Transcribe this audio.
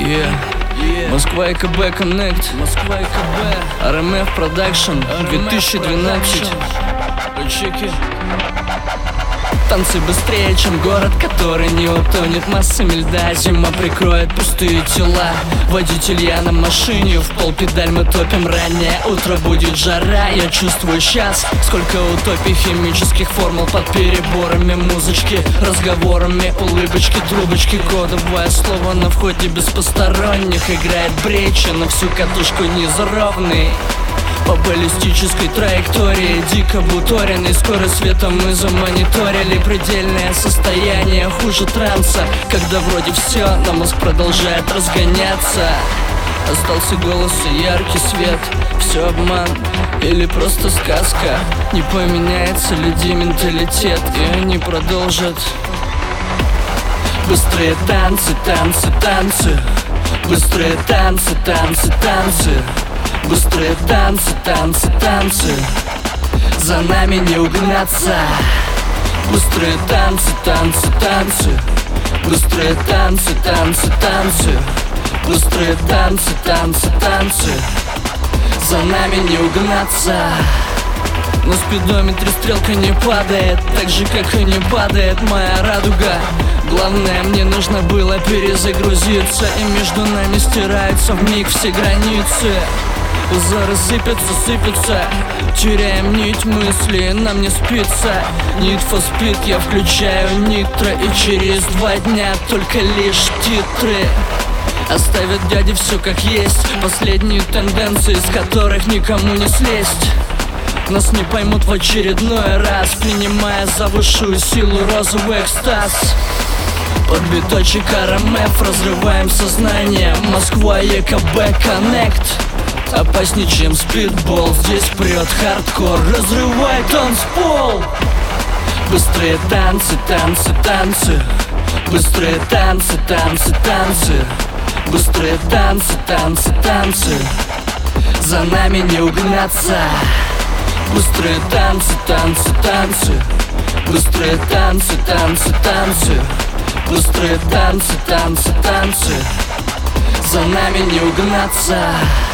Москва и КБ Connect, РМФ Продакшн 2012. Танцы быстрее, чем город, который не утонет массами льда. Зима прикроет пустые тела. Водитель я на машине, в пол педаль мы топим. Раннее утро, будет жара. Я чувствую сейчас, сколько утопий, химических формул под переборами музычки, разговорами, улыбочки, трубочки. Кодовое слово на входе без посторонних. Играет бречи на всю катушку низровный. По баллистической траектории, дико буторенный. Скорость света мы замониторили. Предельное состояние хуже транса, когда вроде все, но мозг продолжает разгоняться. Остался голос и яркий свет. Все обман или просто сказка? Не поменяется людей менталитет, и они продолжат. Быстрые танцы, танцы, танцы. Быстрые танцы, танцы, танцы. Быстрые танцы, танцы, танцы. За нами не угнаться. Быстрые танцы, танцы, танцы. Быстрые танцы, танцы, танцы. Быстрые танцы, танцы, танцы. За нами не угнаться. На спидометре стрелка не падает, так же как и не падает моя радуга. Главное, мне нужно было перезагрузиться, и между нами стираются вмиг все границы. Узоры сыпятся, сыпятся, теряем нить мысли, нам не спится. Need for Speed, я включаю нитро, и через 2 дня только лишь титры оставят дяде все как есть. Последние тенденции, с которых никому не слезть. Нас не поймут в очередной раз, принимая за высшую силу розовый экстаз. Под биточек РМФ разрываем сознание. Москва, ЕКБ Connect. Опаснее, чем спидбол, здесь прет хардкор, разрывай танцпол. Быстрые танцы, танцы, танцы. Быстрые танцы, танцы, танцы. Быстрые танцы, танцы, танцы. За нами не угнаться. Быстрые танцы, танцы, танцы. Быстрые танцы, танцы, танцы. Быстрые танцы, танцы, танцы. За нами не угнаться.